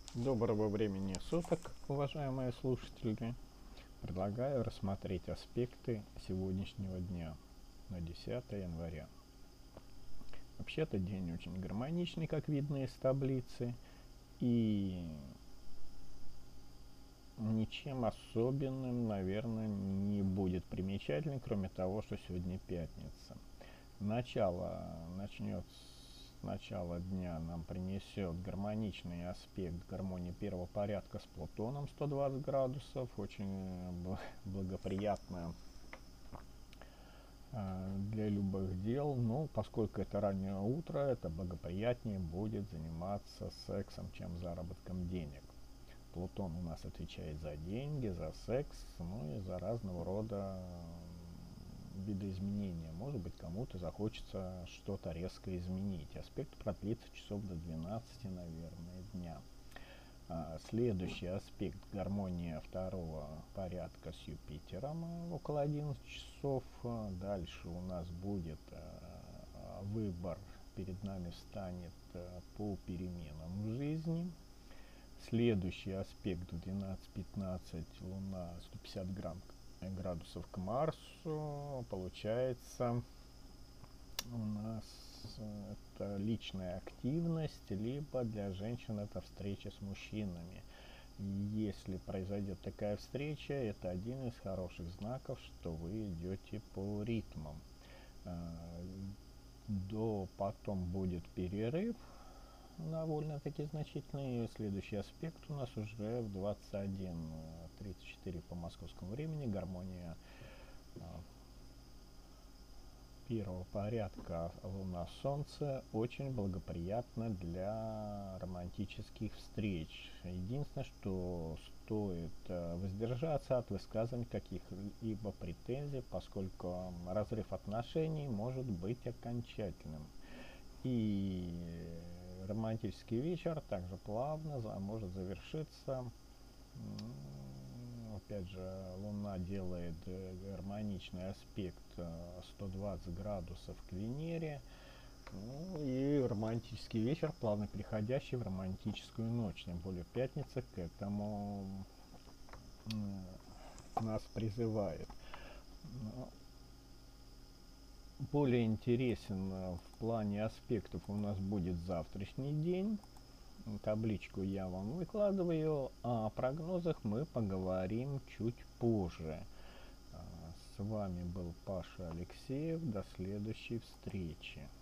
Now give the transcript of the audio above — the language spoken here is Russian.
Доброго времени суток, уважаемые слушатели. Предлагаю рассмотреть аспекты сегодняшнего дня на 10 января. Вообще-то день очень гармоничный, как видно из таблицы, и ничем особенным, наверное, не будет примечательным, кроме того, что сегодня пятница. Начало дня нам принесет гармоничный аспект гармонии первого порядка с Плутоном 120 градусов, очень благоприятно для любых дел, но поскольку это раннее утро, это благоприятнее будет заниматься сексом, чем заработком денег. Плутон у нас отвечает за деньги, за секс, ну и за разного рода видоизменения. Может быть, кому-то захочется что-то резко изменить. Аспект продлится часов до 12, наверное, дня. Следующий аспект гармония второго порядка с Юпитером около 11 часов. Дальше у нас будет выбор, перед нами встанет по переменам в жизни. Следующий аспект в 12:15 Луна 150 градусов к Марсу. Получается у нас это личная активность, либо для женщин это встреча с мужчинами. Если произойдет такая встреча, это один из хороших знаков, что вы идете по ритмам. Потом будет перерыв, довольно-таки значительный. Следующий аспект у нас уже в 21:34 по московскому времени. Гармония первого порядка Луна-Солнце очень благоприятно для романтических встреч. Единственное, что стоит воздержаться от высказывания каких-либо претензий, поскольку разрыв отношений может быть окончательным. И романтический вечер также плавно может завершиться. Опять же, Луна делает гармоничный аспект 120 градусов к Венере. Ну и романтический вечер, плавно переходящий в романтическую ночь. Тем более пятница к этому нас призывает. Более интересен в плане аспектов у нас будет завтрашний день. Табличку я вам выкладываю, а о прогнозах мы поговорим чуть позже. С вами был Паша Алексеев. До следующей встречи.